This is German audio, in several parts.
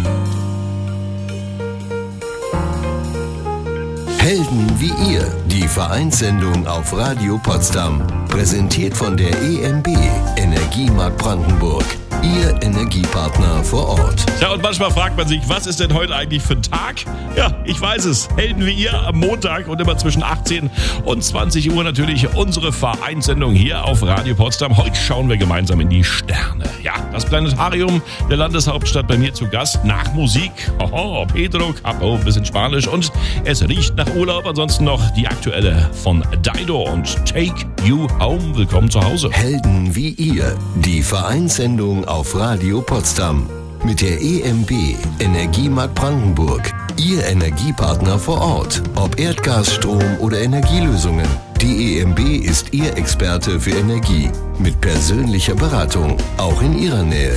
Helden wie ihr, die Vereinssendung auf Radio Potsdam. Präsentiert von der EMB, Energiemarkt Brandenburg. Ihr Energiepartner vor Ort. Ja, und manchmal fragt man sich, was ist denn heute eigentlich für ein Tag? Ja, ich weiß es. Helden wie ihr am Montag und immer zwischen 18 und 20 Uhr natürlich unsere Vereinssendung hier auf Radio Potsdam. Heute schauen wir gemeinsam in die Sterne. Ja, das Planetarium der Landeshauptstadt bei mir zu Gast. Nach Musik, Pedro Capo, ein bisschen Spanisch und es riecht nach Urlaub. Ansonsten noch die aktuelle von Dido und Take You Home. Willkommen zu Hause. Helden wie ihr, die Vereinssendung auf Radio Potsdam. Mit der EMB, Energiemarkt Brandenburg. Ihr Energiepartner vor Ort. Ob Erdgas, Strom oder Energielösungen. Die EMB ist Ihr Experte für Energie. Mit persönlicher Beratung. Auch in Ihrer Nähe.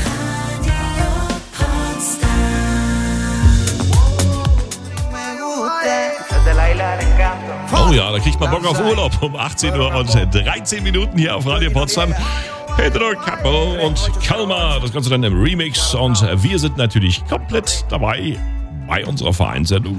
Oh ja, da kriegt man Bock auf Urlaub um 18 Uhr und 13 Minuten hier auf Radio Potsdam. Pedro Capo und Kalmar, das Ganze dann im Remix. Und wir sind natürlich komplett dabei bei unserer Vereinssendung.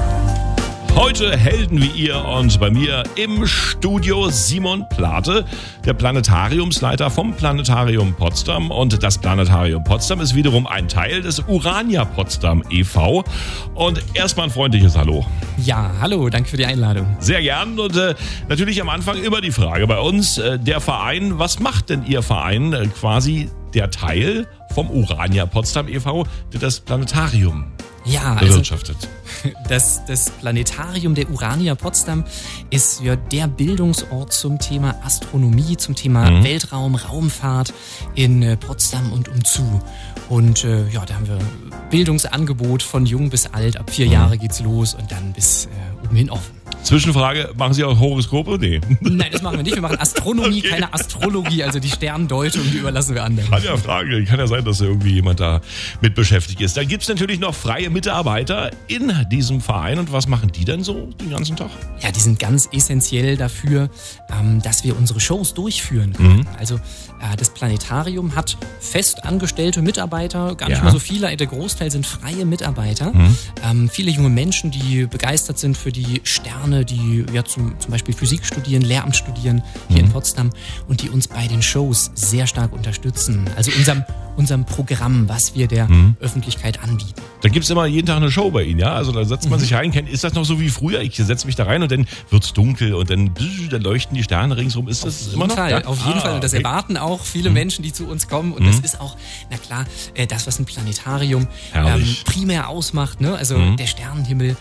Heute Helden wie ihr und bei mir im Studio Simon Plate, der Planetariumsleiter vom Planetarium Potsdam. Und das Planetarium Potsdam ist wiederum ein Teil des Urania Potsdam e.V. Und erstmal ein freundliches Hallo. Ja, hallo, danke für die Einladung. Sehr gern und natürlich am Anfang immer die Frage bei uns, der Verein, was macht denn Ihr Verein quasi der Teil vom Urania Potsdam e.V., der das Planetarium bewirtschaftet? Das Planetarium der Urania Potsdam ist ja der Bildungsort zum Thema Astronomie, zum Thema Weltraum, Raumfahrt in Potsdam und umzu. Und da haben wir Bildungsangebot von jung bis alt. Ab 4 Jahre geht's los und dann bis oben hin offen. Zwischenfrage, machen Sie auch Horoskope? Nee. Nein, das machen wir nicht. Wir machen Astronomie, okay. Keine Astrologie. Also die Sterndeutung, die überlassen wir anderen. Kann ja fragen. Kann ja sein, dass irgendwie jemand da mit beschäftigt ist. Dann gibt's natürlich noch freie Mitarbeiter in diesem Verein. Und was machen die denn so den ganzen Tag? Ja, die sind ganz essentiell dafür, dass wir unsere Shows durchführen können. Also das Planetarium hat fest angestellte Mitarbeiter, gar nicht mal so viele. Der Großteil sind freie Mitarbeiter. Viele junge Menschen, die begeistert sind für die Sterne, die ja zum Beispiel Physik studieren, Lehramt studieren hier in Potsdam und die uns bei den Shows sehr stark unterstützen. Also unserem Programm, was wir der Öffentlichkeit anbieten. Da gibt's immer jeden Tag eine Show bei Ihnen, ja? Also da setzt man sich rein. Ist das noch so wie früher? Ich setze mich da rein und dann wird's dunkel und dann leuchten die Sterne ringsrum. Ist das immer noch? Auf jeden Fall. Und das erwarten auch viele Menschen, die zu uns kommen. Und das ist auch, na klar, das, was ein Planetarium primär ausmacht. Ne? Also der Sternenhimmel,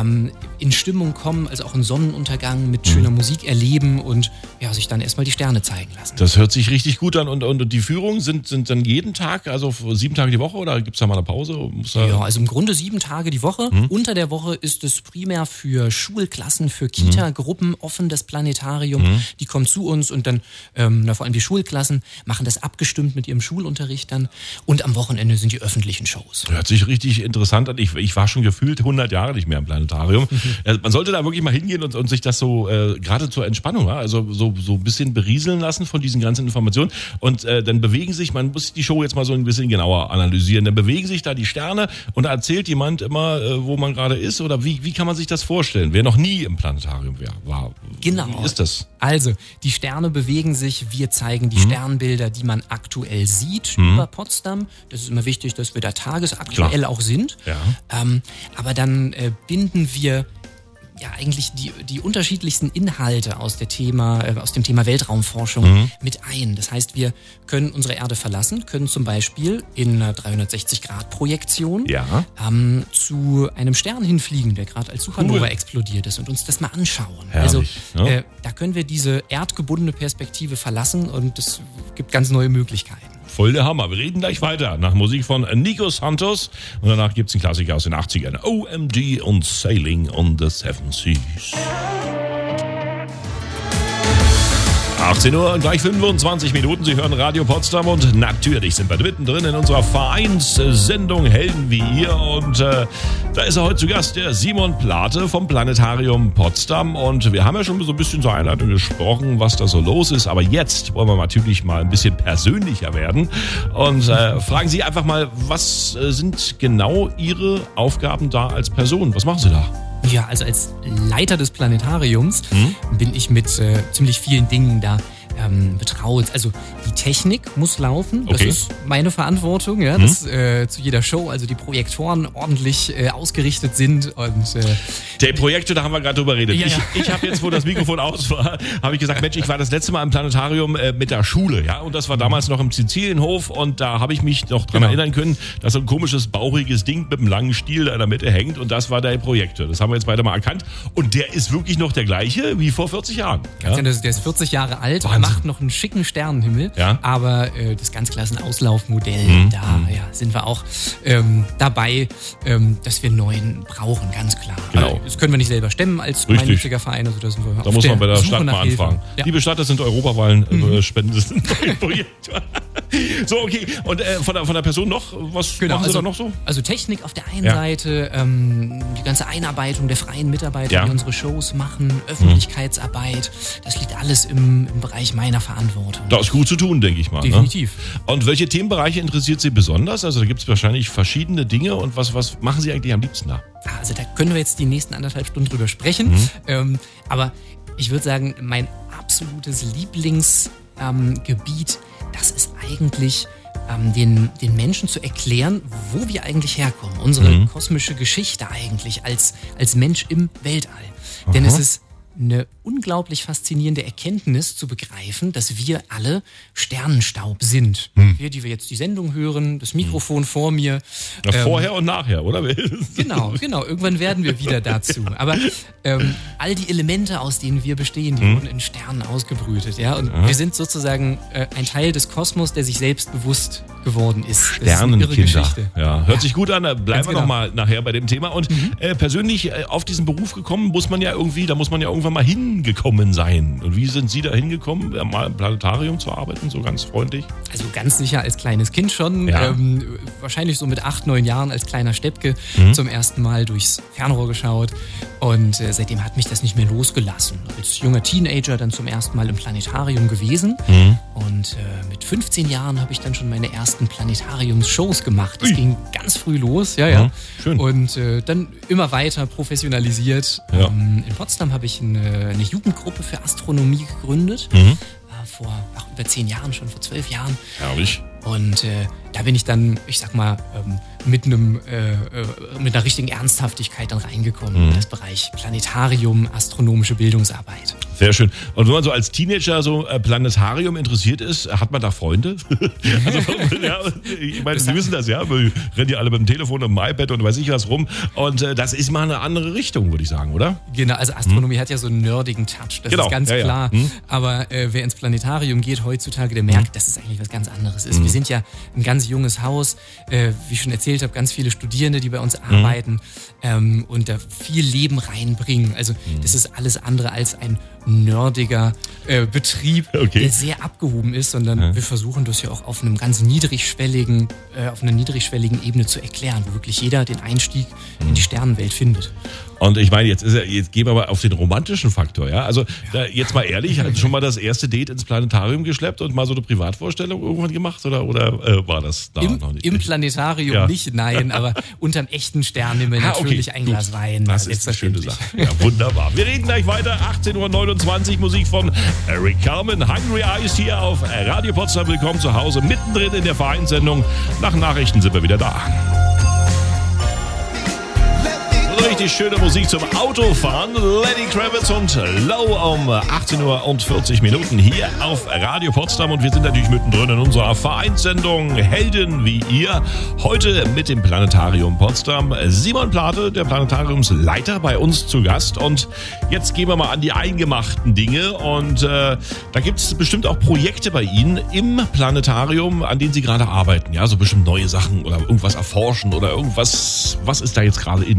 in Stimmung kommen, also auch einen Sonnenuntergang mit schöner Musik erleben und sich dann erstmal die Sterne zeigen lassen. Das hört sich richtig gut an. Und die Führungen sind dann jeden Tag, also 7 Tage die Woche oder gibt's da mal eine Pause? Also im Grunde 7 Tage die Woche. Unter der Woche ist es primär für Schulklassen, für Kita-Gruppen offen, das Planetarium. Die kommen zu uns und dann, vor allem die Schulklassen, machen das abgestimmt mit ihrem Schulunterricht dann. Und am Wochenende sind die öffentlichen Shows. Hört sich richtig interessant an. Ich war schon gefühlt 100 Jahre nicht mehr im Planetarium. Man sollte da wirklich mal hingehen und sich das so, gerade zur Entspannung, also so ein bisschen berieseln lassen von diesen ganzen Informationen. Und dann bewegen sich, man muss die Show jetzt mal so ein bisschen genauer analysieren. Dann bewegen sich da die Sterne und da erzählt jemand immer, wo man gerade ist oder wie kann man sich das vorstellen? Wer noch nie im Planetarium war. Genau. Wie ist das? Also, die Sterne bewegen sich, wir zeigen die Sternbilder, die man aktuell sieht über Potsdam. Das ist immer wichtig, dass wir da tagesaktuell auch sind. Ja. Aber dann binden wir eigentlich die unterschiedlichsten Inhalte aus dem Thema Weltraumforschung mit ein. Das heißt, wir können unsere Erde verlassen, können zum Beispiel in einer 360-Grad-Projektion zu einem Stern hinfliegen, der gerade als Supernova explodiert ist und uns das mal anschauen. Herrlich, also da können wir diese erdgebundene Perspektive verlassen und es gibt ganz neue Möglichkeiten. Voll der Hammer. Wir reden gleich weiter nach Musik von Nico Santos und danach gibt's einen Klassiker aus den 80ern. OMG und Sailing on the Seven Seas. 18 Uhr und gleich 25 Minuten. Sie hören Radio Potsdam und natürlich sind wir mittendrin in unserer Vereinssendung Helden wie ihr. Und da ist er heute zu Gast, der Simon Plate vom Planetarium Potsdam. Und wir haben ja schon so ein bisschen zur Einleitung gesprochen, was da so los ist. Aber jetzt wollen wir natürlich mal ein bisschen persönlicher werden und fragen Sie einfach mal, was sind genau Ihre Aufgaben da als Person? Was machen Sie da? Ja, also als Leiter des Planetariums bin ich mit ziemlich vielen Dingen da betraut. Also die Technik muss laufen, das ist meine Verantwortung, ja, dass zu jeder Show also die Projektoren ordentlich ausgerichtet sind. Und der Projektor, da haben wir gerade drüber geredet. Ja, ja. Ich habe jetzt, wo das Mikrofon aus war, habe ich gesagt, Mensch, ich war das letzte Mal im Planetarium mit der Schule, ja, und das war damals noch im Sizilienhof und da habe ich mich noch dran erinnern können, dass so ein komisches, bauchiges Ding mit einem langen Stiel da in der Mitte hängt und das war der Projektor. Das haben wir jetzt beide mal erkannt und der ist wirklich noch der gleiche wie vor 40 Jahren. Ja? Der ist 40 Jahre alt, macht noch einen schicken Sternenhimmel, aber das ganz klasse Auslaufmodell, da sind wir auch dabei, dass wir einen neuen brauchen, ganz klar. Genau. Das können wir nicht selber stemmen als gemeinnütziger Verein, also da sind wir da muss man bei der Stadt mal anfragen. Ja. Liebe Stadt, das sind Europawahlen, spenden Sie ein Projekt. So, okay. Und von der Person noch, was machen Sie da noch so? Also Technik auf der einen Seite, die ganze Einarbeitung der freien Mitarbeiter, die unsere Shows machen, Öffentlichkeitsarbeit, das liegt alles im Bereich meiner Verantwortung. Da ist gut zu tun, denke ich mal. Definitiv. Ne? Und welche Themenbereiche interessiert Sie besonders? Also da gibt es wahrscheinlich verschiedene Dinge und was machen Sie eigentlich am liebsten da? Also da können wir jetzt die nächsten 1,5 Stunden drüber sprechen. Aber ich würde sagen, mein absolutes Lieblingsgebiet, das ist eigentlich den Menschen zu erklären, wo wir eigentlich herkommen. Unsere kosmische Geschichte eigentlich als Mensch im Weltall. Denn es ist eine unglaublich faszinierende Erkenntnis zu begreifen, dass wir alle Sternenstaub sind. Wir, die wir jetzt die Sendung hören, das Mikrofon vor mir. Ja, vorher und nachher, oder? Genau. Irgendwann werden wir wieder dazu. Aber all die Elemente, aus denen wir bestehen, die wurden in Sternen ausgebrütet. Ja? Und wir sind sozusagen ein Teil des Kosmos, der sich selbst bewusst geworden ist. Sternenkinder. Ja, hört sich gut an. Da bleiben wir noch mal nachher bei dem Thema. Und persönlich auf diesen Beruf gekommen, muss man ja irgendwann mal hingekommen sein. Und wie sind Sie da hingekommen, mal im Planetarium zu arbeiten, so ganz freundlich? Also ganz sicher als kleines Kind schon. Wahrscheinlich so mit 8, 9 Jahren als kleiner Steppke zum ersten Mal durchs Fernrohr geschaut. Und seitdem hat mich das nicht mehr losgelassen. Als junger Teenager dann zum ersten Mal im Planetarium gewesen. Und mit 15 Jahren habe ich dann schon meine ersten Planetariums-Shows gemacht. Das ging ganz früh los. Ja. Schön. Und dann immer weiter professionalisiert. In Potsdam habe ich eine Jugendgruppe für Astronomie gegründet. Vor über 10 Jahren schon, vor 12 Jahren. Herrlich. Und da bin ich dann, ich sag mal, mit einer richtigen Ernsthaftigkeit dann reingekommen in das Bereich Planetarium, astronomische Bildungsarbeit. Sehr schön. Und wenn man so als Teenager so Planetarium interessiert ist, hat man da Freunde? Also, ich meine, Sie wissen das, ja. Wir rennen ja alle mit dem Telefon und dem iPad und weiß ich was rum. Und das ist mal eine andere Richtung, würde ich sagen, oder? Genau, also Astronomie hat ja so einen nerdigen Touch, das ist ganz klar. Aber wer ins Planetarium geht heutzutage, der merkt, dass es eigentlich was ganz anderes ist. Wir sind ja ein ganz junges Haus, wie ich schon erzählt habe, ganz viele Studierende, die bei uns arbeiten und da viel Leben reinbringen. Also das ist alles andere als ein nerdiger Betrieb, der sehr abgehoben ist, sondern wir versuchen das ja auch auf einem ganz niedrigschwelligen Ebene zu erklären, wo wirklich jeder den Einstieg in die Sternenwelt findet. Und ich meine, jetzt gehen wir mal auf den romantischen Faktor, ja? Also da, jetzt mal ehrlich, hast du schon mal das erste Date ins Planetarium geschleppt und mal so eine Privatvorstellung irgendwann gemacht oder war das da noch nicht? Im Planetarium nicht, nein, aber unterm echten Sternenhimmel natürlich ein Glas Wein. Das ist eine schöne Sache. Ja, wunderbar. Wir reden gleich weiter. 18:29 Uhr Musik von Eric Carmen. Hungry Eyes hier auf Radio Potsdam. Willkommen zu Hause, mittendrin in der Vereinssendung. Nach Nachrichten sind wir wieder da. Richtig schöne Musik zum Autofahren. Lenny Kravitz und Low um 18:40 Uhr hier auf Radio Potsdam. Und wir sind natürlich mittendrin in unserer Vereinssendung Helden wie ihr. Heute mit dem Planetarium Potsdam. Simon Plate, der Planetariumsleiter, bei uns zu Gast. Und jetzt gehen wir mal an die eingemachten Dinge. Und da gibt es bestimmt auch Projekte bei Ihnen im Planetarium, an denen Sie gerade arbeiten. Ja, so bestimmt neue Sachen oder irgendwas erforschen oder irgendwas. Was ist da jetzt gerade in?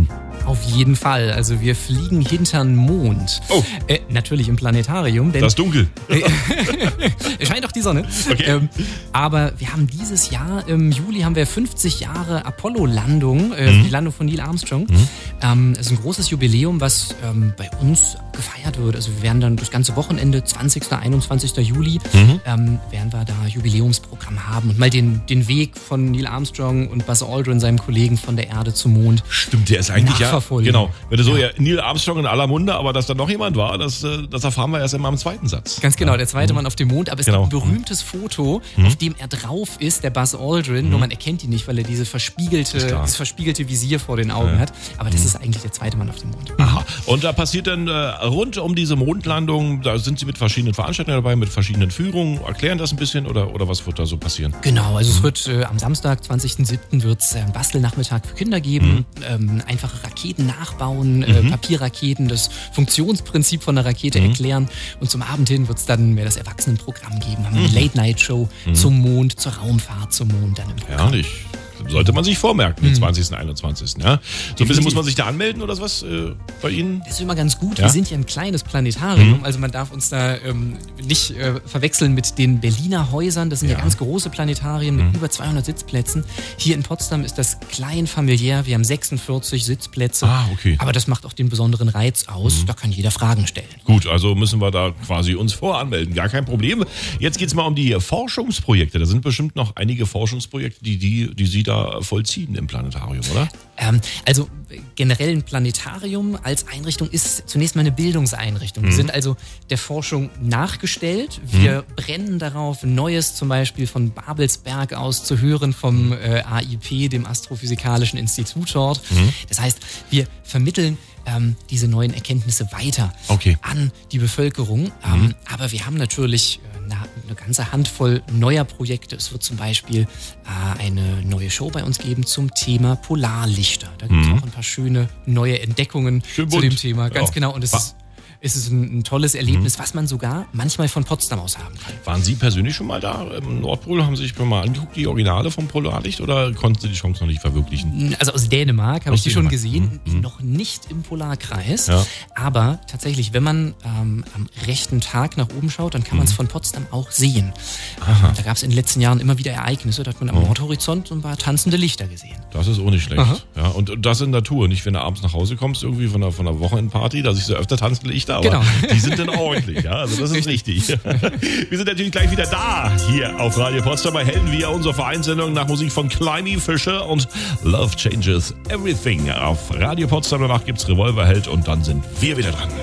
Auf jeden Fall. Also wir fliegen hintern Mond. Oh. Natürlich im Planetarium. Denn das ist dunkel. scheint auch die Sonne. Okay. Aber wir haben dieses Jahr, im Juli haben wir 50 Jahre Apollo-Landung, die Landung von Neil Armstrong. Das ist ein großes Jubiläum, was bei uns gefeiert wird. Also wir werden dann das ganze Wochenende, 20., 21. Juli, werden wir da Jubiläumsprogramm haben und mal den Weg von Neil Armstrong und Buzz Aldrin, seinem Kollegen, von der Erde zum Mond. Stimmt, der ist eigentlich nachverfolgen. Genau. Wenn du so Neil Armstrong in aller Munde, aber dass da noch jemand war, das erfahren wir erst immer im zweiten Satz. Ganz genau, der zweite Mann auf dem Mond. Aber es gibt ein berühmtes Foto, auf dem er drauf ist, der Buzz Aldrin. Nur man erkennt ihn nicht, weil er dieses verspiegelte Visier vor den Augen hat. Aber das ist eigentlich der zweite Mann auf dem Mond. Aha. Und da passiert dann rund um diese Mondlandung, da sind Sie mit verschiedenen Veranstaltungen dabei, mit verschiedenen Führungen. Erklären das ein bisschen oder was wird da so passieren? Genau, also es wird am Samstag, 20.07. wird es einen Bastelnachmittag für Kinder geben. Einfache Raketen nachbauen, Papierraketen, das Funktionsprinzip von der Rakete erklären. Und zum Abend hin wird es dann mehr das Erwachsenenprogramm geben. Haben wir eine Late-Night-Show zum Mond, zur Raumfahrt zum Mond dann im Programm. Herrlich. Sollte man sich vormerken, den 20. und 21. Ja? So ein bisschen muss man sich da anmelden oder was bei Ihnen? Das ist immer ganz gut. Ja? Wir sind ja ein kleines Planetarium, also man darf uns da nicht verwechseln mit den Berliner Häusern. Das sind ja ganz große Planetarien mit über 200 Sitzplätzen. Hier in Potsdam ist das klein familiär. Wir haben 46 Sitzplätze. Okay. Aber das macht auch den besonderen Reiz aus. Da kann jeder Fragen stellen. Gut, also müssen wir da quasi uns voranmelden. Gar kein Problem. Jetzt geht es mal um die Forschungsprojekte. Da sind bestimmt noch einige Forschungsprojekte, die Sie da vollziehen im Planetarium, oder? Also generell ein Planetarium als Einrichtung ist zunächst mal eine Bildungseinrichtung. Wir sind also der Forschung nachgestellt. Wir brennen darauf, Neues zum Beispiel von Babelsberg aus zu hören, vom AIP, dem Astrophysikalischen Institut dort. Das heißt, wir vermitteln diese neuen Erkenntnisse weiter an die Bevölkerung. Aber wir haben natürlich eine ganze Handvoll neuer Projekte. Es wird zum Beispiel eine neue Show bei uns geben zum Thema Polarlichter. Da gibt es auch ein paar schöne neue Entdeckungen zu dem Thema. Ganz genau. Und es ist ein tolles Erlebnis, was man sogar manchmal von Potsdam aus haben kann. Waren Sie persönlich schon mal da im Nordpol? Haben Sie sich mal angeguckt, die Originale vom Polarlicht, oder konnten Sie die Chance noch nicht verwirklichen? Also aus Dänemark habe ich die schon gesehen, noch nicht im Polarkreis. Ja. Aber tatsächlich, wenn man am rechten Tag nach oben schaut, dann kann man es von Potsdam auch sehen. Da gab es in den letzten Jahren immer wieder Ereignisse, da hat man am Nordhorizont ein paar tanzende Lichter gesehen. Das ist auch nicht schlecht. Ja, und das in Natur, nicht wenn du abends nach Hause kommst, irgendwie von einer Wochenendparty, da siehst du öfter tanzende Lichter. Aber die sind dann ordentlich, ja, also das ist richtig. Wir sind natürlich gleich wieder da, hier auf Radio Potsdam. Bei Helden wir unsere Vereinssendung nach Musik von Climby Fisher und Love Changes Everything auf Radio Potsdam. Danach gibt's Revolverheld und dann sind wir wieder dran.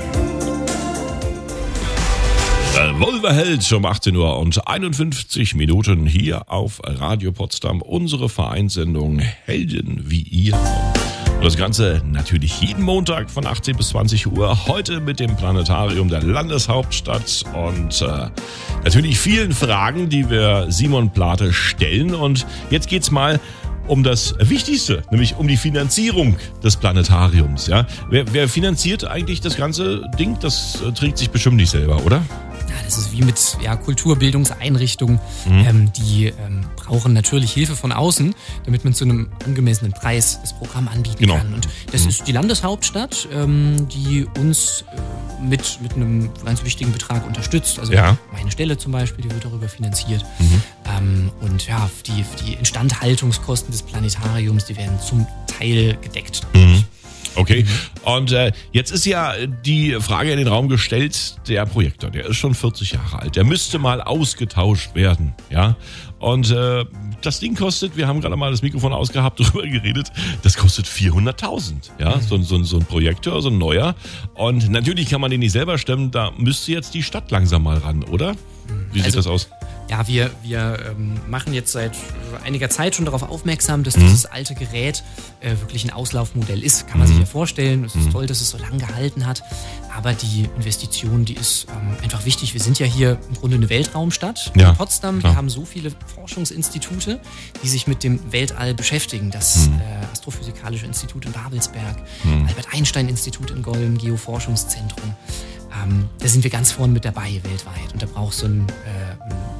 Revolverheld um 18 Uhr und 51 Minuten hier auf Radio Potsdam. Unsere Vereinssendung Helden wie ihr. Und das Ganze natürlich jeden Montag von 18 bis 20 Uhr. Heute mit dem Planetarium der Landeshauptstadt und natürlich vielen Fragen, die wir Simon Plate stellen. Und jetzt geht's mal um das Wichtigste, nämlich um die Finanzierung des Planetariums. Ja? Wer finanziert eigentlich das ganze Ding? Das trägt sich bestimmt nicht selber, oder? Ja, das ist wie mit Kulturbildungseinrichtungen. Die brauchen natürlich Hilfe von außen, damit man zu einem angemessenen Preis das Programm anbieten kann. Und das ist die Landeshauptstadt, die uns mit einem ganz wichtigen Betrag unterstützt. Also meine Stelle zum Beispiel, die wird darüber finanziert. Und die Instandhaltungskosten des Planetariums, die werden zum Teil gedeckt. Okay, und jetzt ist ja die Frage in den Raum gestellt, der Projektor, der ist schon 40 Jahre alt, der müsste mal ausgetauscht werden, ja, und das Ding kostet, wir haben gerade mal das Mikrofon ausgehabt, drüber geredet, das kostet 400.000, ja, so ein Projektor, so ein neuer, und natürlich kann man den nicht selber stemmen, da müsste jetzt die Stadt langsam mal ran, oder? Wie sieht das aus? Ja, wir machen jetzt seit einiger Zeit schon darauf aufmerksam, dass dieses alte Gerät wirklich ein Auslaufmodell ist. Kann man sich ja vorstellen. Es ist toll, dass es so lange gehalten hat. Aber die Investition, die ist einfach wichtig. Wir sind ja hier im Grunde eine Weltraumstadt in Potsdam. Wir haben so viele Forschungsinstitute, die sich mit dem Weltall beschäftigen. Das Astrophysikalische Institut in Babelsberg, Albert-Einstein-Institut in Golm, Geoforschungszentrum. Da sind wir ganz vorne mit dabei weltweit. Und da braucht so ein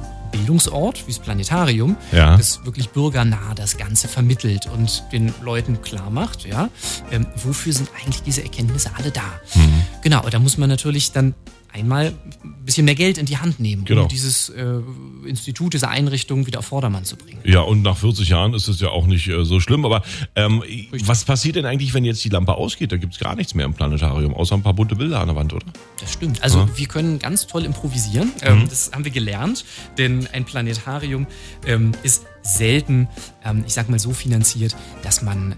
Bildungsort, wie das Planetarium, das wirklich bürgernah das Ganze vermittelt und den Leuten klar macht, wofür sind eigentlich diese Erkenntnisse alle da. Genau, da muss man natürlich dann einmal ein bisschen mehr Geld in die Hand nehmen, um dieses Institut, diese Einrichtung wieder auf Vordermann zu bringen. Ja, und nach 40 Jahren ist es ja auch nicht so schlimm. Aber was passiert denn eigentlich, wenn jetzt die Lampe ausgeht? Da gibt es gar nichts mehr im Planetarium, außer ein paar bunte Bilder an der Wand, oder? Das stimmt. Also wir können ganz toll improvisieren. Das haben wir gelernt, denn ein Planetarium ist selten, ich sag mal so finanziert, dass man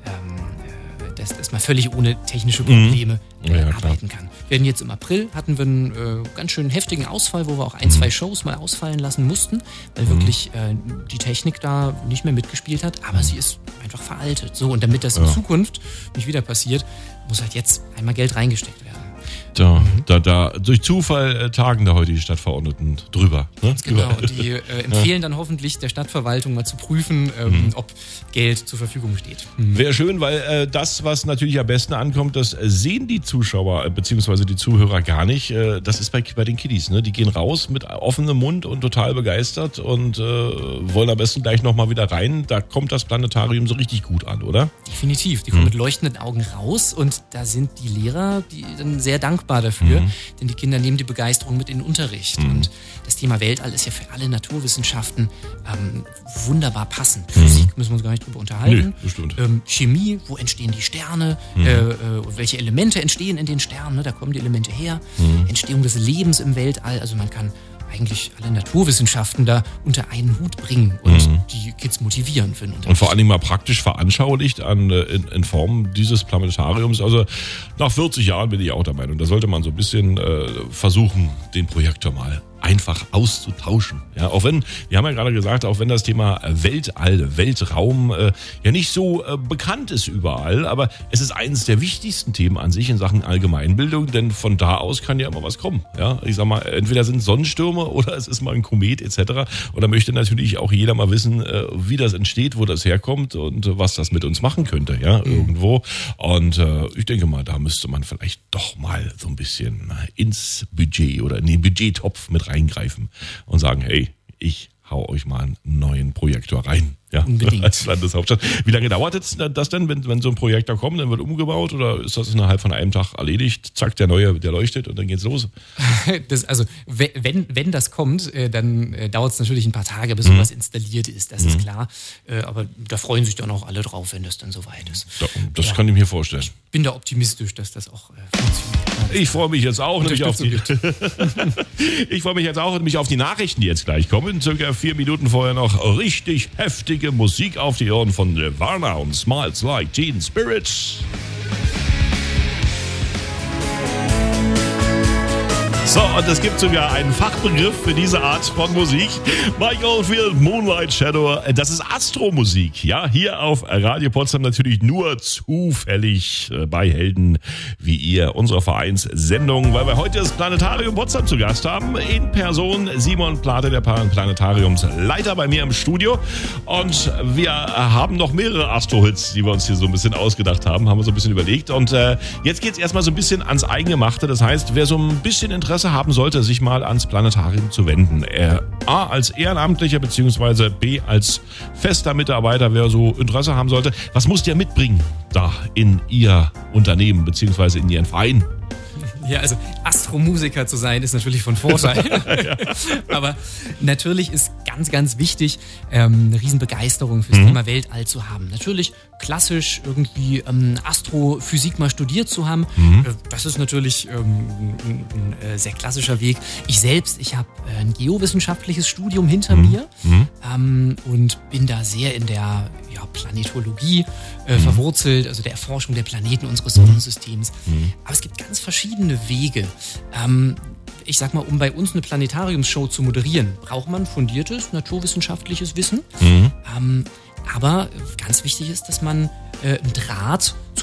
völlig ohne technische Probleme arbeiten kann. Wir hatten jetzt im April hatten wir einen ganz schön heftigen Ausfall, wo wir auch 1-2 Shows mal ausfallen lassen mussten, weil wirklich die Technik da nicht mehr mitgespielt hat, aber sie ist einfach veraltet. So, und damit das in Zukunft nicht wieder passiert, muss halt jetzt einmal Geld reingesteckt werden. Da durch Zufall tagen da heute die Stadtverordneten drüber. Ne? Genau, und die empfehlen dann hoffentlich der Stadtverwaltung mal zu prüfen, ob Geld zur Verfügung steht. Wäre schön, weil das, was natürlich am besten ankommt, das sehen die Zuschauer bzw. die Zuhörer gar nicht. Das ist bei den Kiddies. Ne? Die gehen raus mit offenem Mund und total begeistert und wollen am besten gleich nochmal wieder rein. Da kommt das Planetarium so richtig gut an, oder? Definitiv. Die kommen mit leuchtenden Augen raus und da sind die Lehrer, die dann sehr dankbar dafür, denn die Kinder nehmen die Begeisterung mit in den Unterricht. Und das Thema Weltall ist ja für alle Naturwissenschaften wunderbar passend. Physik müssen wir uns gar nicht drüber unterhalten. Nee, bestimmt. Chemie, wo entstehen die Sterne? Welche Elemente entstehen in den Sternen? Ne? Da kommen die Elemente her. Entstehung des Lebens im Weltall. Also man kann eigentlich alle Naturwissenschaften da unter einen Hut bringen und die Kids motivieren für den Unterricht. Und vor allem mal praktisch veranschaulicht in Form dieses Planetariums. Also nach 40 Jahren bin ich auch der Meinung, da sollte man so ein bisschen versuchen, den Projektor mal einfach auszutauschen. Ja, auch wenn, wir haben ja gerade gesagt, auch wenn das Thema Weltall, Weltraum ja nicht so bekannt ist überall, aber es ist eines der wichtigsten Themen an sich in Sachen Allgemeinbildung, denn von da aus kann ja immer was kommen. Ja, ich sag mal, entweder sind es Sonnenstürme oder es ist mal ein Komet etc. Und da möchte natürlich auch jeder mal wissen, wie das entsteht, wo das herkommt und was das mit uns machen könnte, ja, irgendwo. Und ich denke mal, da müsste man vielleicht doch mal so ein bisschen ins Budget oder in den Budgettopf mit reingreifen und sagen, hey, ich hau euch mal einen neuen Projektor rein. Ja, unbedingt. Als Landeshauptstadt. Wie lange dauert jetzt das denn, wenn so ein Projektor kommt, dann wird umgebaut oder ist das innerhalb von einem Tag erledigt? Zack, der neue, der leuchtet und dann geht's los? Also wenn das kommt, dann dauert es natürlich ein paar Tage, bis sowas installiert ist, das ist klar. Aber da freuen sich dann auch alle drauf, wenn das dann soweit ist. Das kann ich mir vorstellen. Ich bin da optimistisch, dass das auch funktioniert. Ich freue mich jetzt auch nämlich auf die Nachrichten, die jetzt gleich kommen. Circa 4 Minuten vorher noch richtig heftige Musik auf die Ohren von Nirvana und Smiles Like Teen Spirit. So, und es gibt sogar einen Fachbegriff für diese Art von Musik. Mike Oldfield, Moonlight Shadow, das ist Astromusik. Ja, hier auf Radio Potsdam natürlich nur zufällig bei Helden wie ihr, unserer Vereinssendung, weil wir heute das Planetarium Potsdam zu Gast haben. In Person Simon Plate, der Planetariumsleiter, bei mir im Studio. Und wir haben noch mehrere Astro-Hits, die wir uns hier so ein bisschen ausgedacht haben wir so ein bisschen überlegt. Und jetzt geht's erstmal so ein bisschen ans Eingemachte. Das heißt, wer so ein bisschen Interesse haben sollte, sich mal ans Planetarium zu wenden. A, als Ehrenamtlicher bzw. B, als fester Mitarbeiter, wer so Interesse haben sollte. Was muss der mitbringen da in Ihr Unternehmen bzw. in Ihren Verein? Ja, also Astromusiker zu sein, ist natürlich von Vorteil. Aber natürlich ist ganz, ganz wichtig, eine Riesenbegeisterung fürs Thema Weltall zu haben. Natürlich klassisch irgendwie Astrophysik mal studiert zu haben. Das ist natürlich ein sehr klassischer Weg. Ich habe ein geowissenschaftliches Studium hinter mir und bin da sehr in der Planetologie verwurzelt, also der Erforschung der Planeten unseres Sonnensystems. Aber es gibt ganz verschiedene Wege. Ich sag mal, um bei uns eine Planetariumsshow zu moderieren, braucht man fundiertes naturwissenschaftliches Wissen. Aber ganz wichtig ist, dass man einen Draht zu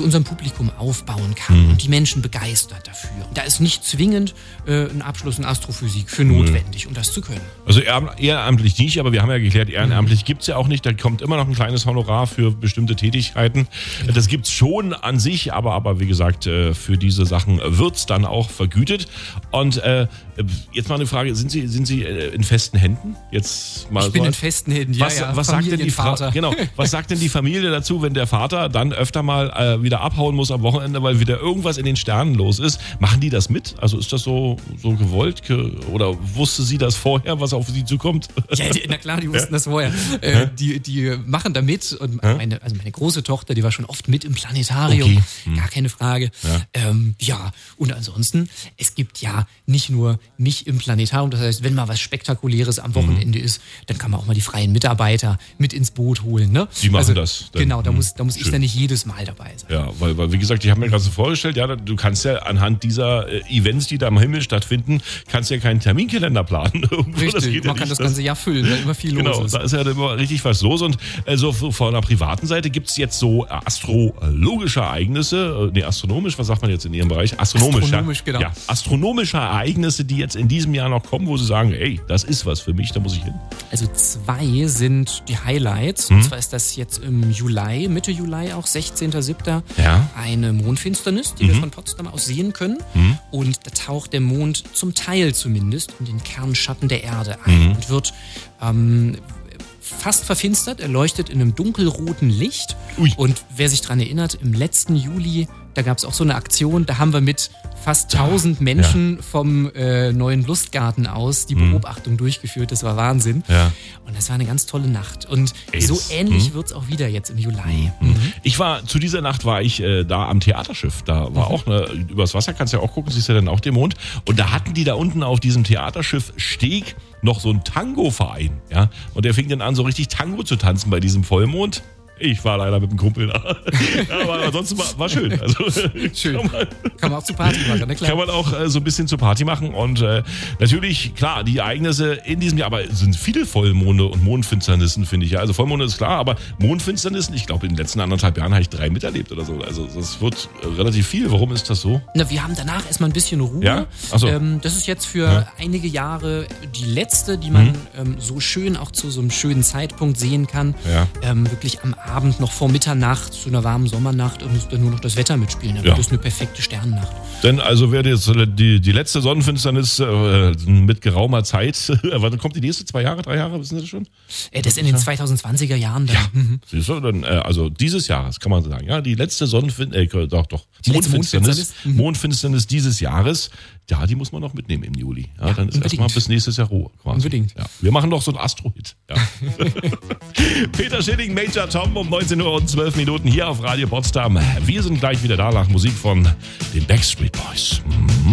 zu unserem Publikum aufbauen kann und die Menschen begeistert dafür. Und da ist nicht zwingend ein Abschluss in Astrophysik für notwendig, um das zu können. Also ehrenamtlich nicht, aber wir haben ja geklärt, ehrenamtlich gibt's ja auch nicht. Da kommt immer noch ein kleines Honorar für bestimmte Tätigkeiten. Genau. Das gibt's schon an sich, aber wie gesagt, für diese Sachen wird's dann auch vergütet. Und jetzt mal eine Frage, sind Sie in festen Händen? Jetzt mal ich bin in festen Händen, was sagt denn die Frau? Genau, was sagt denn die Familie dazu, wenn der Vater dann öfter mal wieder abhauen muss am Wochenende, weil wieder irgendwas in den Sternen los ist? Machen die das mit? Also ist das so gewollt? Oder wusste sie das vorher, was auf sie zukommt? Ja, na klar, die wussten das vorher. Die machen da mit. Und meine große Tochter, die war schon oft mit im Planetarium. Okay. Gar keine Frage. Ja, und ansonsten, es gibt ja nicht nur mich im Planetarium. Das heißt, wenn mal was Spektakuläres am Wochenende ist, dann kann man auch mal die freien Mitarbeiter mit ins Boot holen. Ne? Die machen das. Dann, genau, da muss ich dann nicht jedes Mal dabei sein. Ja, weil wie gesagt, ich habe mir gerade so vorgestellt, ja, du kannst ja anhand dieser Events, die da am Himmel stattfinden, kannst ja keinen Terminkalender planen. Richtig, man kann das ganze Jahr füllen, weil immer viel los ist. Da ist ja immer richtig was los. Und so von einer privaten Seite gibt es jetzt so astrologische Ereignisse, astronomisch, was sagt man jetzt in Ihrem Bereich? Astronomisch, genau. Ja, astronomische Ereignisse, die jetzt in diesem Jahr noch kommen, wo Sie sagen, ey, das ist was für mich, da muss ich hin. Also 2 sind die Highlights. Und zwar ist das jetzt im Juli, Mitte Juli auch, 16.07. Eine Mondfinsternis, die wir von Potsdam aus sehen können. Und da taucht der Mond zum Teil zumindest in den Kernschatten der Erde ein und wird fast verfinstert. Er leuchtet in einem dunkelroten Licht. Ui. Und wer sich daran erinnert, im letzten Juli, da gab es auch so eine Aktion, da haben wir mit fast 1000 Menschen vom neuen Lustgarten aus die Beobachtung durchgeführt. Das war Wahnsinn. Ja. Und das war eine ganz tolle Nacht. Und so ähnlich wird es auch wieder jetzt im Juli. Zu dieser Nacht war ich da am Theaterschiff. Da war auch übers Wasser, kannst ja auch gucken, siehst ja dann auch den Mond. Und da hatten die da unten auf diesem Theaterschiff Steg noch so einen Tango-Verein. Ja? Und der fing dann an, so richtig Tango zu tanzen bei diesem Vollmond. Ich war leider mit dem Kumpel da. Ja, aber ansonsten war schön. Also, schön. Kann man auch zu Party machen, ne? Klar. Kann man auch so ein bisschen zur Party machen. Und natürlich, klar, die Ereignisse in diesem Jahr, aber es sind viele Vollmonde und Mondfinsternissen, finde ich. Ja. Also Vollmonde ist klar, aber Mondfinsternissen, ich glaube, in den letzten 1,5 Jahren habe ich 3 miterlebt oder so. Also das wird relativ viel. Warum ist das so? Na, wir haben danach erstmal ein bisschen Ruhe. Ja? Ach so. Das ist jetzt für einige Jahre die letzte, die man so schön auch zu so einem schönen Zeitpunkt sehen kann. Ja. Wirklich am Abend noch vor Mitternacht zu einer warmen Sommernacht und muss dann nur noch das Wetter mitspielen. Dann wird das eine perfekte Sternennacht. Denn also wäre jetzt die letzte Sonnenfinsternis mit geraumer Zeit. Wann kommt die nächste? 2 Jahre, 3 Jahre? Wissen Sie das schon? Das ist in den 2020er Jahren dann. Ja. Siehst du, dann, also dieses Jahres kann man sagen. Ja, die letzte Mondfinsternis dieses Jahres. Ja, die muss man noch mitnehmen im Juli. Ja, dann ist erstmal bis nächstes Jahr Ruhe. Quasi. Unbedingt. Ja, wir machen doch so einen Astro-Hit. Ja. Peter Schilling, Major Tom um 19:12 Uhr hier auf Radio Potsdam. Wir sind gleich wieder da nach Musik von den Backstreet Boys.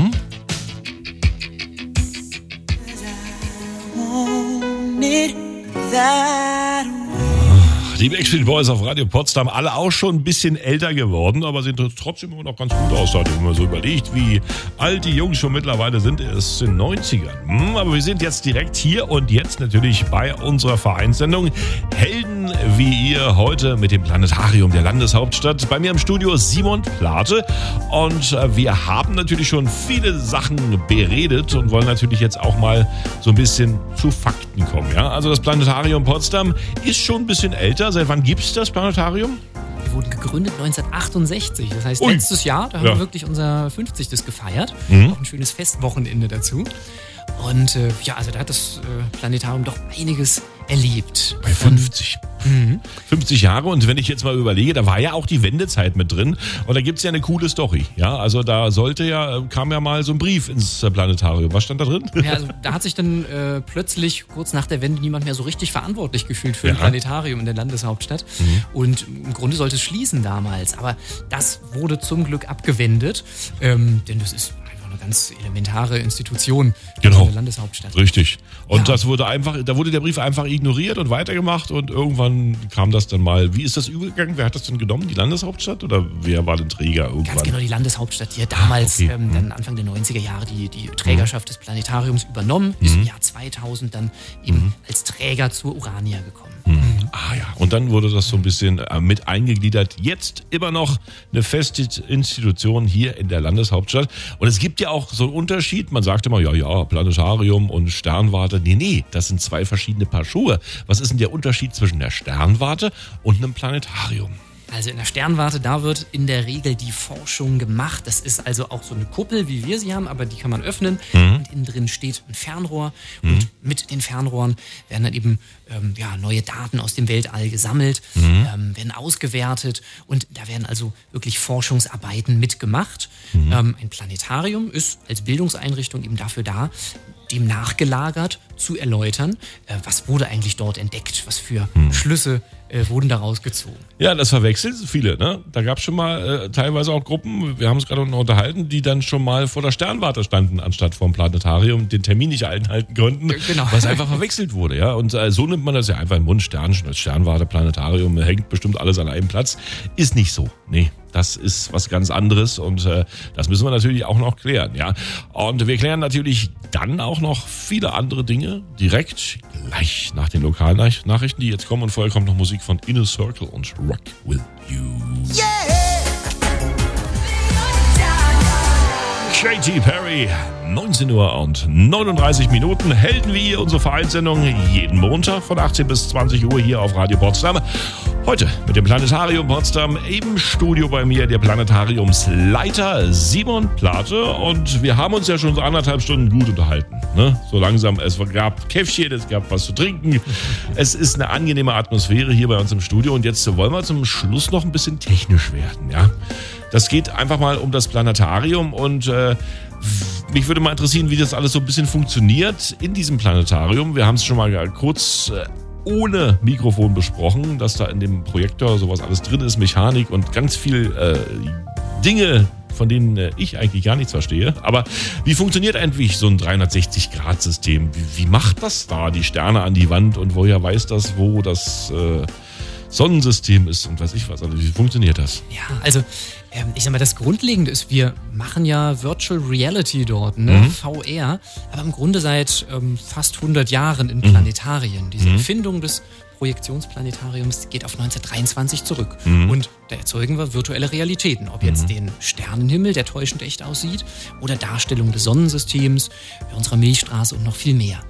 Die Backstreet Boys auf Radio Potsdam, alle auch schon ein bisschen älter geworden, aber sehen trotzdem immer noch ganz gut aus. Wenn man so überlegt, wie alt die Jungs schon mittlerweile sind, erst in den 90ern. Aber wir sind jetzt direkt hier und jetzt natürlich bei unserer Vereinssendung Helden wie ihr heute mit dem Planetarium der Landeshauptstadt. Bei mir im Studio Simon Plate und wir haben natürlich schon viele Sachen beredet und wollen natürlich jetzt auch mal so ein bisschen zu Fakten kommen. Ja? Also das Planetarium Potsdam ist schon ein bisschen älter. Seit wann gibt es das Planetarium? Wir wurden gegründet 1968. Das heißt, letztes Jahr, da haben wir wirklich unser 50. gefeiert. Auch ein schönes Festwochenende dazu. Und also da hat das Planetarium doch einiges erlebt. Bei 50. 50 Jahre, und wenn ich jetzt mal überlege, da war ja auch die Wendezeit mit drin und da gibt es ja eine coole Story. Ja, also da kam ja mal so ein Brief ins Planetarium. Was stand da drin? Ja, also da hat sich dann plötzlich kurz nach der Wende niemand mehr so richtig verantwortlich gefühlt für ein Planetarium in der Landeshauptstadt. Und im Grunde sollte es schließen damals. Aber das wurde zum Glück abgewendet, denn das ist eine ganz elementare Institution in der Landeshauptstadt. Richtig. Und da wurde der Brief einfach ignoriert und weitergemacht und irgendwann kam das dann mal. Wie ist das übergegangen? Wer hat das denn genommen? Die Landeshauptstadt oder wer war denn Träger irgendwann? Ganz genau, die Landeshauptstadt, die hat damals dann Anfang der 90er Jahre die Trägerschaft des Planetariums übernommen, ist im Jahr 2000 dann eben als Träger zur Urania gekommen. Ah ja, und dann wurde das so ein bisschen mit eingegliedert. Jetzt immer noch eine feste Institution hier in der Landeshauptstadt. Und es gibt ja auch so einen Unterschied. Man sagt immer, ja, Planetarium und Sternwarte. Nee, das sind zwei verschiedene Paar Schuhe. Was ist denn der Unterschied zwischen der Sternwarte und einem Planetarium? Also in der Sternwarte, da wird in der Regel die Forschung gemacht. Das ist also auch so eine Kuppel, wie wir sie haben, aber die kann man öffnen. Und innen drin steht ein Fernrohr. Und mit den Fernrohren werden dann eben neue Daten aus dem Weltall gesammelt, werden ausgewertet. Und da werden also wirklich Forschungsarbeiten mitgemacht. Ein Planetarium ist als Bildungseinrichtung eben dafür da, dem nachgelagert zu erläutern, was wurde eigentlich dort entdeckt, was für Schlüsse wurden daraus gezogen. Ja, das verwechseln viele. Ne? Da gab es schon mal teilweise auch Gruppen, wir haben uns gerade noch unterhalten, die dann schon mal vor der Sternwarte standen, anstatt vor dem Planetarium, den Termin nicht einhalten konnten, was einfach verwechselt wurde. Ja? Und so nimmt man das ja einfach im Mund. Sternwarte, Planetarium, hängt bestimmt alles an einem Platz. Ist nicht so. Nee. Das ist was ganz anderes und das müssen wir natürlich auch noch klären, ja. Und wir klären natürlich dann auch noch viele andere Dinge direkt gleich nach den Lokalnachrichten, die jetzt kommen. Und vorher kommt noch Musik von Inner Circle und Rock With You. Yeah! Katy Perry, 19 Uhr und 39 Minuten, Helden wie ihr, unsere Vereinssendung jeden Montag von 18 bis 20 Uhr hier auf Radio Potsdam. Heute mit dem Planetarium Potsdam im Studio bei mir der Planetariumsleiter Simon Plate und wir haben uns ja schon so 1,5 Stunden gut unterhalten. Ne? So langsam, es gab Käffchen, es gab was zu trinken. Es ist eine angenehme Atmosphäre hier bei uns im Studio und jetzt wollen wir zum Schluss noch ein bisschen technisch werden, ja. Das geht einfach mal um das Planetarium und mich würde mal interessieren, wie das alles so ein bisschen funktioniert in diesem Planetarium. Wir haben es schon mal kurz ohne Mikrofon besprochen, dass da in dem Projektor sowas alles drin ist, Mechanik und ganz viel Dinge, von denen ich eigentlich gar nichts verstehe. Aber wie funktioniert eigentlich so ein 360-Grad-System? Wie macht das da, die Sterne an die Wand und woher weiß das, wo das Sonnensystem ist und weiß ich was. Also wie funktioniert das? Ja, also ich sag mal, das Grundlegende ist, wir machen ja Virtual Reality dort, ne? VR, aber im Grunde seit fast 100 Jahren in Planetarien. Diese Erfindung des Projektionsplanetariums geht auf 1923 zurück. Und da erzeugen wir virtuelle Realitäten. Ob jetzt den Sternenhimmel, der täuschend echt aussieht, oder Darstellung des Sonnensystems, unserer Milchstraße und noch viel mehr.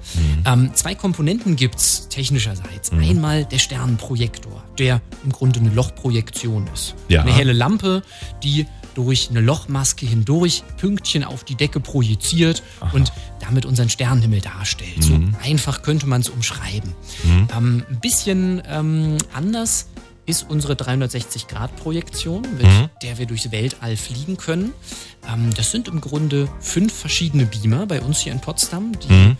2 Komponenten gibt's technischerseits. Einmal der Sternenprojektor, der im Grunde eine Lochprojektion ist. Ja. Eine helle Lampe, die durch eine Lochmaske hindurch Pünktchen auf die Decke projiziert und damit unseren Sternenhimmel darstellt. So einfach könnte man es umschreiben. Ein bisschen anders ist unsere 360-Grad-Projektion, mit der wir durchs Weltall fliegen können. Das sind im Grunde 5 verschiedene Beamer bei uns hier in Potsdam, die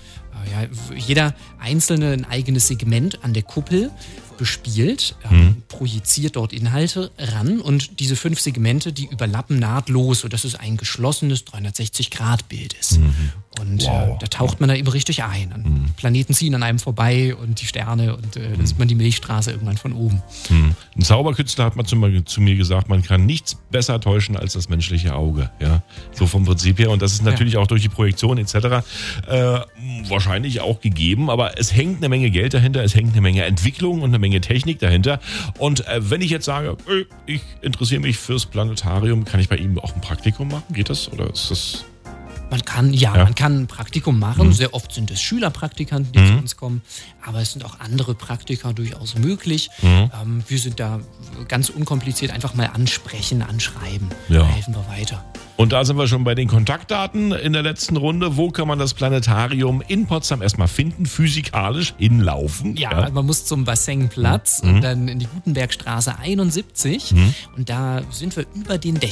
jeder einzelne ein eigenes Segment an der Kuppel bespielt, projiziert dort Inhalte ran und diese 5 Segmente, die überlappen nahtlos, sodass es ein geschlossenes 360-Grad-Bild ist. Und da taucht man da eben richtig ein. Planeten ziehen an einem vorbei und die Sterne und dann sieht man die Milchstraße irgendwann von oben. Ein Zauberkünstler hat mal zu mir gesagt, man kann nichts besser täuschen als das menschliche Auge. Ja? So vom Prinzip her. Und das ist natürlich auch durch die Projektion etc. Wahrscheinlich auch gegeben, aber es hängt eine Menge Geld dahinter, es hängt eine Menge Entwicklung und eine Menge Technik dahinter. Und wenn ich jetzt sage, ich interessiere mich fürs Planetarium, kann ich bei Ihnen auch ein Praktikum machen? Geht das? Oder ist das... Man kann ein Praktikum machen. Sehr oft sind es Schülerpraktikanten, die zu uns kommen. Aber es sind auch andere Praktika durchaus möglich. Wir sind da ganz unkompliziert einfach mal ansprechen, anschreiben. Da helfen wir weiter. Und da sind wir schon bei den Kontaktdaten in der letzten Runde. Wo kann man das Planetarium in Potsdam erstmal finden, physikalisch hinlaufen? Ja, man muss zum Bassenplatz und dann in die Gutenbergstraße 71. Und da sind wir über den Dächern.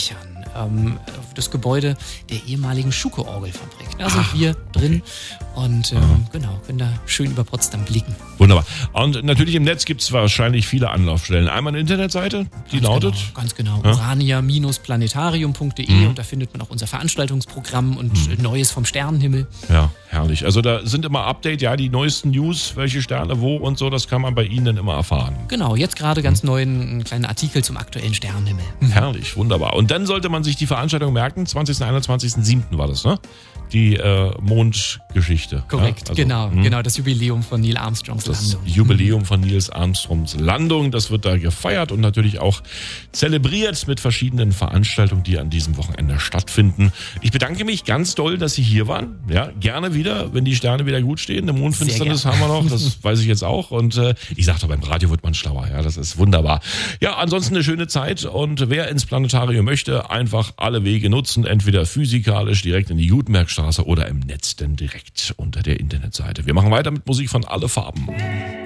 das Gebäude der ehemaligen Schuke-Orgelfabrik. Da sind wir drin und genau, können da schön über Potsdam blicken. Wunderbar. Und natürlich im Netz gibt es wahrscheinlich viele Anlaufstellen. Einmal eine Internetseite, die lautet? Ganz genau. urania-planetarium.de und da findet man auch unser Veranstaltungsprogramm und Neues vom Sternenhimmel. Ja, herrlich. Also da sind immer Update, ja, die neuesten News, welche Sterne wo und so, das kann man bei Ihnen dann immer erfahren. Genau, jetzt gerade ganz neu ein kleiner Artikel zum aktuellen Sternenhimmel. Herrlich, wunderbar. Und dann sollte man sich die Veranstaltung merken, 20. 21.07. war das, ne? Die Mondgeschichte. Korrekt, ja? Also, genau, das Jubiläum von Neil Armstrongs Landung. Das Jubiläum von Neil Armstrongs Landung, das wird da gefeiert und natürlich auch zelebriert mit verschiedenen Veranstaltungen, die an diesem Wochenende stattfinden. Ich bedanke mich ganz doll, dass Sie hier waren. Ja, gerne wieder, wenn die Sterne wieder gut stehen. Eine Mondfinsternis haben wir noch, das weiß ich jetzt auch. Und ich sag doch, beim Radio wird man schlauer. Ja, das ist wunderbar. Ja, ansonsten eine schöne Zeit und wer ins Planetarium möchte, einfach alle Wege nutzen, entweder physikalisch direkt in die Gutenbergstraße oder im Netz dann direkt unter der Internetseite. Wir machen weiter mit Musik von Alle Farben.